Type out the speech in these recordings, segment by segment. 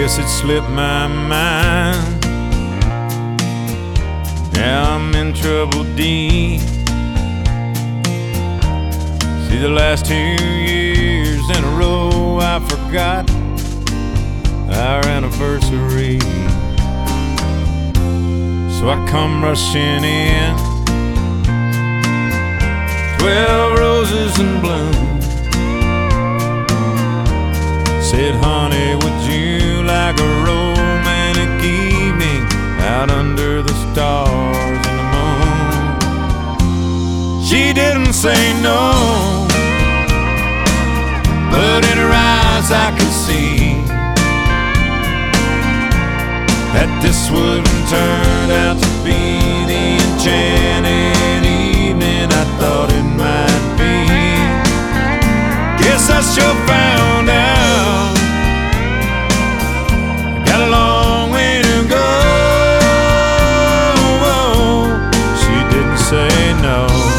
guess it slipped my mind. Now I'm in trouble deep. See, the last 2 years in a row I forgot our anniversary. So I come rushing in, 12 roses in bloom. Said, honey, would you like a romantic evening out under the stars and the moon? She didn't say no, but in her eyes I could see that this wouldn't turn out to be the enchanted evening I thought it might be. Guess I sure found out I got a long way to go. She didn't say no.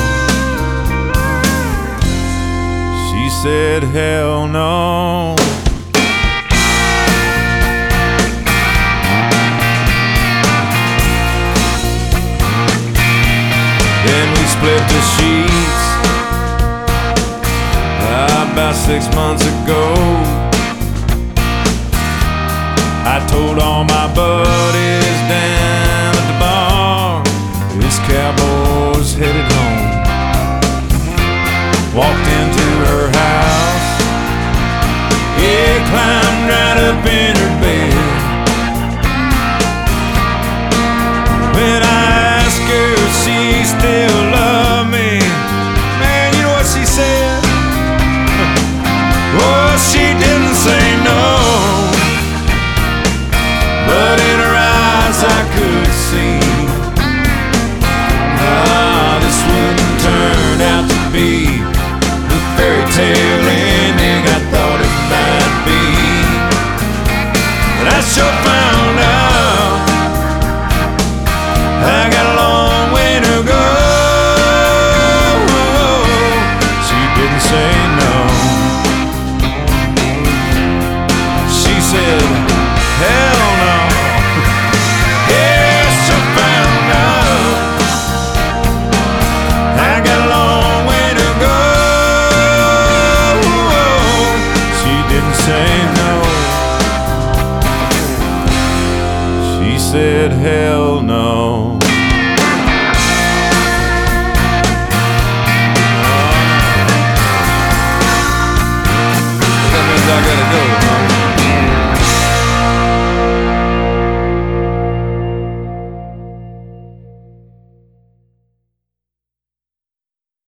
She said, hell no. Then we split the sheets about 6 months ago. I told all my buddies down at the bar this cowboy's headed home. Walked